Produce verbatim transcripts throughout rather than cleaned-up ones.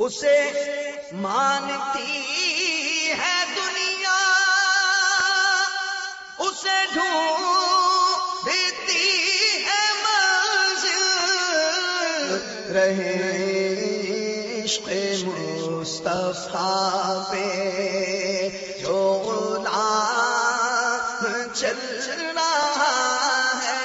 اسے مانتی ہے دنیا، اسے ڈھونڈتی ہے منزل، رہے عشق مصطفیٰ پہ جو غلام چل رہا ہے۔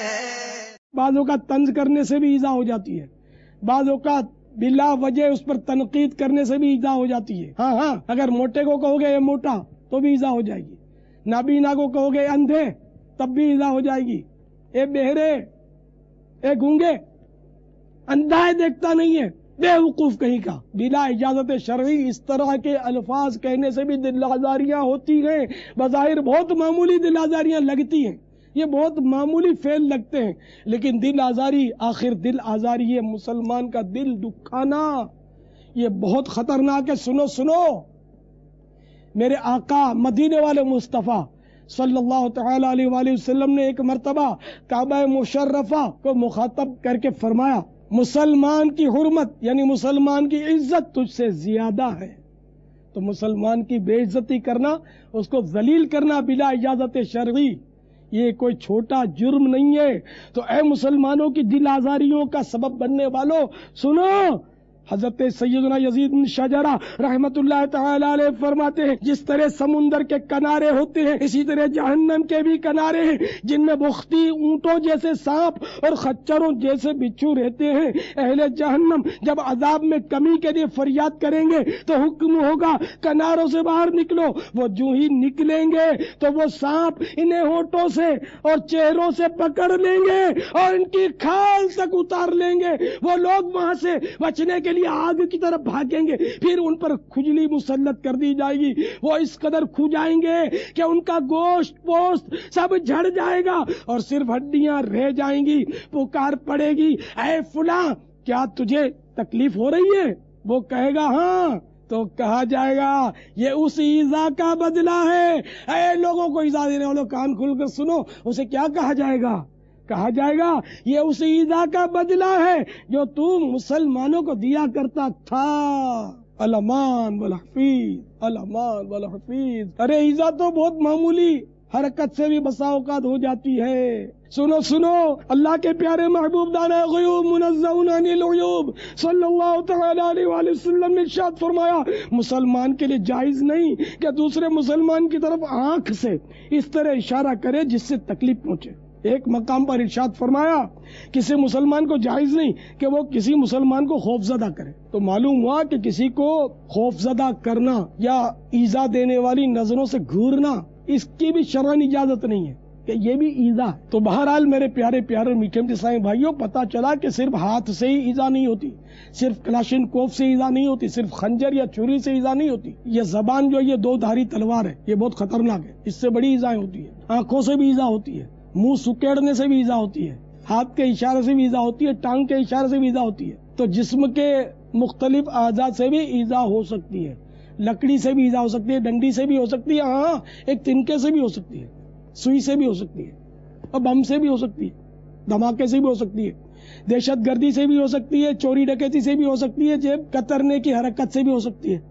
بعض اوقات طنز کرنے سے بھی ایذا ہو جاتی ہے، بعض اوقات بلا وجہ اس پر تنقید کرنے سے بھی ایذا ہو جاتی ہے۔ ہاں ہاں اگر موٹے کو کہو گے یہ موٹا تو بھی ایذا ہو جائے گی، نابینا کو کہو گے اندھے تب بھی ایذا ہو جائے گی، اے بہرے اے گونگے، اندھا ہے دیکھتا نہیں ہے، بے وقوف کہیں کا۔ بلا اجازت شرعی اس طرح کے الفاظ کہنے سے بھی دل آزاریاں ہوتی ہیں، بظاہر بہت معمولی دل آزاریاں لگتی ہیں، یہ بہت معمولی فعل لگتے ہیں، لیکن دل آزاری آخر دل آزاری ہے، مسلمان کا دل دکھانا یہ بہت خطرناک ہے۔ سنو سنو میرے آقا مدینے والے مصطفیٰ صلی اللہ تعالی علیہ وآلہ وسلم نے ایک مرتبہ کعبہ مشرفہ کو مخاطب کر کے فرمایا، مسلمان کی حرمت یعنی مسلمان کی عزت تجھ سے زیادہ ہے، تو مسلمان کی بے عزتی کرنا، اس کو ذلیل کرنا بلا اجازت شرعی یہ کوئی چھوٹا جرم نہیں ہے۔ تو اے مسلمانوں کی دل آزاریوں کا سبب بننے والوں سنو، حضرت سیدنا یزید بن شجرہ رحمت اللہ تعالی علیہ فرماتے ہیں جس طرح سمندر کے کنارے ہوتے ہیں اسی طرح جہنم کے بھی کنارے ہیں، جن میں بختی اونٹوں جیسے سانپ اور خچروں جیسے بچھو رہتے ہیں۔ اہل جہنم جب عذاب میں کمی کے لیے فریاد کریں گے تو حکم ہوگا کناروں سے باہر نکلو، وہ جو ہی نکلیں گے تو وہ سانپ انہیں ہونٹوں سے اور چہروں سے پکڑ لیں گے اور ان کی کھال تک اتار لیں گے۔ وہ لوگ وہاں سے بچنے کے لیے آگ کی طرف بھاگیں گے، پھر ان پر کھجلی مسلط کر دی جائے گی، وہ اس قدر کھجائیں گے کہ ان کا گوشت پوست سب جھڑ جائے گا اور صرف ہڈیاں رہ جائیں گی۔ پکار پڑے گی، اے فلاں کیا تجھے تکلیف ہو رہی ہے؟ وہ کہے گا ہاں، تو کہا جائے گا یہ اس ایذا کا بدلہ ہے۔ اے لوگوں کو ایذا دینے والوں کان کھل کر سنو، اسے کیا کہا جائے گا؟ کہا جائے گا یہ اس ایذا کا بدلہ ہے جو تم مسلمانوں کو دیا کرتا تھا۔ الامان والحفیظ، الامان والحفیظ۔ ارے ایذا تو بہت معمولی حرکت سے بھی بسا اوقات ہو جاتی ہے۔ سنو سنو اللہ کے پیارے محبوب دانا غیوب منزہون عن العیوب صلی اللہ تعالی علیہ وآلہ وسلم نے ارشاد فرمایا مسلمان کے لیے جائز نہیں کہ دوسرے مسلمان کی طرف آنکھ سے اس طرح اشارہ کرے جس سے تکلیف پہنچے۔ ایک مقام پر ارشاد فرمایا کسی مسلمان کو جائز نہیں کہ وہ کسی مسلمان کو خوفزدہ کرے، تو معلوم ہوا کہ کسی کو خوفزدہ کرنا یا ایذا دینے والی نظروں سے گھورنا اس کی بھی شرعی اجازت نہیں ہے کہ یہ بھی ایذا ہے۔ تو بہرحال میرے پیارے پیارے میٹھے میٹھے اسلامی بھائیوں، پتہ چلا کہ صرف ہاتھ سے ہی ایذا نہیں ہوتی، صرف کلاشن کوف سے ایذا نہیں ہوتی، صرف خنجر یا چھری سے ایذا نہیں ہوتی، یہ زبان جو یہ دو دھاری تلوار ہے یہ بہت خطرناک ہے، اس سے بڑی ایذائیں ہوتی ہے۔ آنکھوں سے بھی ایذا ہوتی ہے، منہ سکیڑنے سے بھی ایذا ہوتی ہے، ہاتھ کے اشارے سے بھی ایذا ہوتی ہے، ٹانگ کے اشارے سے بھی ایذا ہوتی ہے۔ تو جسم کے مختلف اعضاء سے بھی ایذا ہو سکتی ہے، لکڑی سے بھی ایذا ہو سکتی ہے، ڈنڈی سے بھی ہو سکتی ہے، ہاں ایک تنکے سے بھی ہو سکتی ہے، سوئی سے بھی ہو سکتی ہے، اور بم سے بھی ہو سکتی ہے، دھماکے سے بھی ہو سکتی ہے، دہشت گردی سے بھی ہو سکتی ہے، چوری ڈکیتی سے بھی ہو سکتی ہے، جیب کترنے کی حرکت سے بھی ہو سکتی ہے،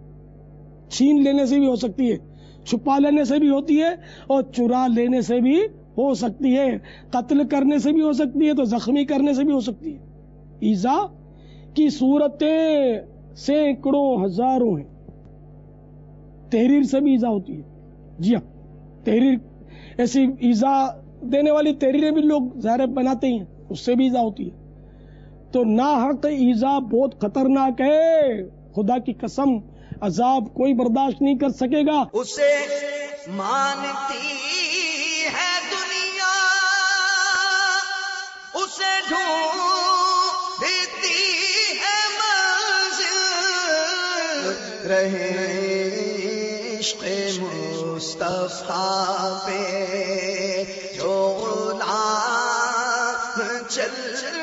چھین لینے سے بھی ہو سکتی ہے، چھپا لینے سے بھی ہوتی ہے اور چرا لینے سے بھی ہو سکتی ہے، قتل کرنے سے بھی ہو سکتی ہے تو زخمی کرنے سے بھی ہو سکتی ہے۔ ایذا کی صورتیں سینکڑوں ہزاروں ہیں، تحریر سے بھی ایذا ہوتی ہے، جی ہاں تحریر ایسی ایذا دینے والی تحریریں بھی لوگ ظاہر بناتے ہیں، اس سے بھی ایذا ہوتی ہے۔ تو ناحق ایذا بہت خطرناک ہے، خدا کی قسم عذاب کوئی برداشت نہیں کر سکے گا۔ اسے مانتی ہے دنیا، اسے ڈھونڈتی ہے منزل، رہے عشق مصطفیٰ پہ جو غلام چل